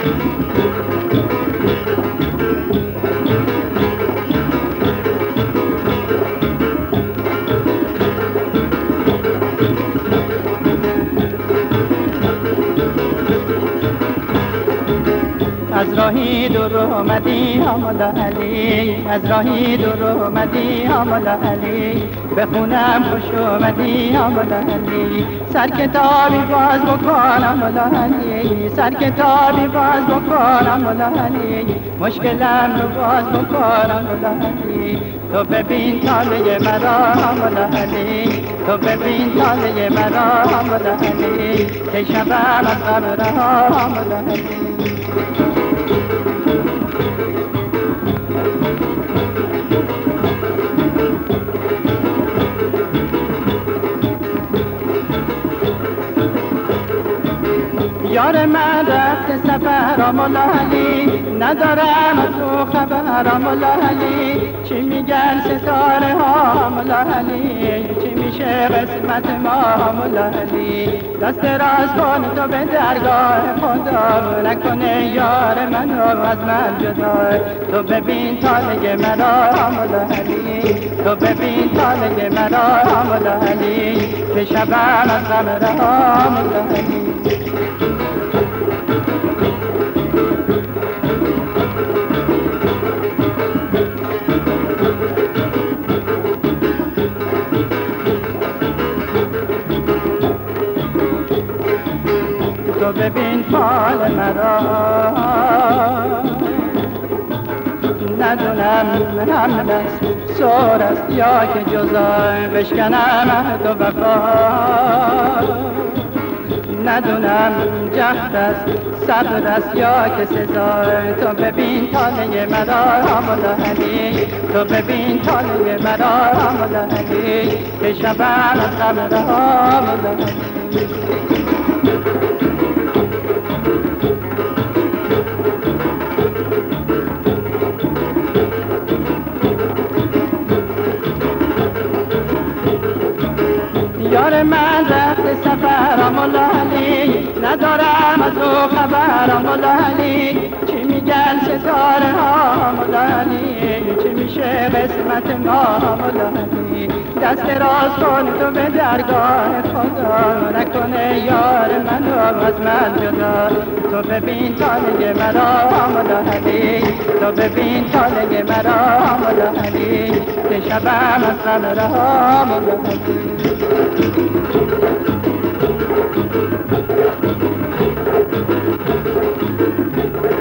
از راهی دور اومدی آمل علی، از راهی دور اومدی آمل علی، بخونم خوش اومدی آمل علی، سر کتابی باز بکن آمل علی، سر کتابی باز بکن آمل علی، مشکلم رو باز بکن آمل علی، تو ببین تاله مرا آمل علی، تو ببین تاله مرا آمل علی، که شبم از غم رها آمل علی. یار من رفت سفر آمل علی، ندارم از او خبر آمل علی، چی میگن ستاره ها آمل علی، چی میشه قسمت ما آمل علی، دست راست کن تو به درگاه خدا، نکنه یار منو از من جدا، تو ببین تاله مرا آمل علی، تو ببین تاله مرا آمل علی، که شبم از غم رها آمل علی. تو ببین حال مرا، ندونم حمل است سور است یا که جزای بشکنم عهد و وفا، ندونم جهد است صبر است یا که سزای، تو ببین تاله مرا آمل علی، تو ببین تاله مرا آمل علی، که شبم از غم رها آمل علی. یار من رفت سفر آمل علی، ندارم از او خبر آمل علی، چی میگن ستاره ها آمل علی، چی میشه قسمت ما آمل علی، دست راست کن تو به درگاه خدا، نکنه یار منو از من جدا، تو ببین تاله مرا آمل علی، تو ببین تاله مرا آمل علی، که شبم از غم رها آمل علی.